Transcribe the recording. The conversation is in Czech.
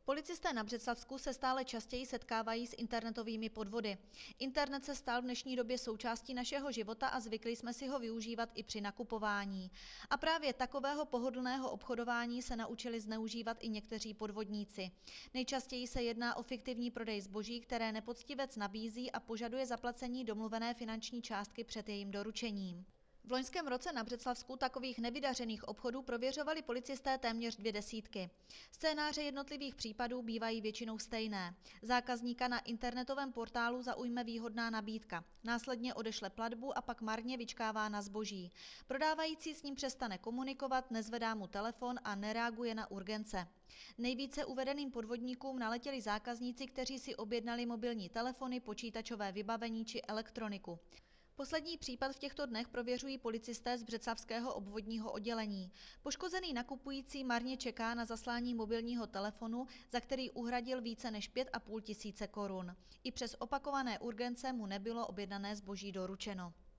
Policisté na Břeclavsku se stále častěji setkávají s internetovými podvody. Internet se stal v dnešní době součástí našeho života a zvykli jsme si ho využívat i při nakupování. A právě takového pohodlného obchodování se naučili zneužívat i někteří podvodníci. Nejčastěji se jedná o fiktivní prodej zboží, které nepoctivec nabízí a požaduje zaplacení domluvené finanční částky před jejím doručením. V loňském roce na Břeclavsku takových nevydařených obchodů prověřovali policisté téměř 200. Scénáře jednotlivých případů bývají většinou stejné. Zákazníka na internetovém portálu zaujme výhodná nabídka. Následně odešle platbu a pak marně vyčkává na zboží. Prodávající s ním přestane komunikovat, nezvedá mu telefon a nereaguje na urgence. Nejvíce uvedeným podvodníkům naletěli zákazníci, kteří si objednali mobilní telefony, počítačové vybavení či elektroniku. Poslední případ v těchto dnech prověřují policisté z břeclavského obvodního oddělení. Poškozený nakupující marně čeká na zaslání mobilního telefonu, za který uhradil více než 5 500 korun. I přes opakované urgence mu nebylo objednané zboží doručeno.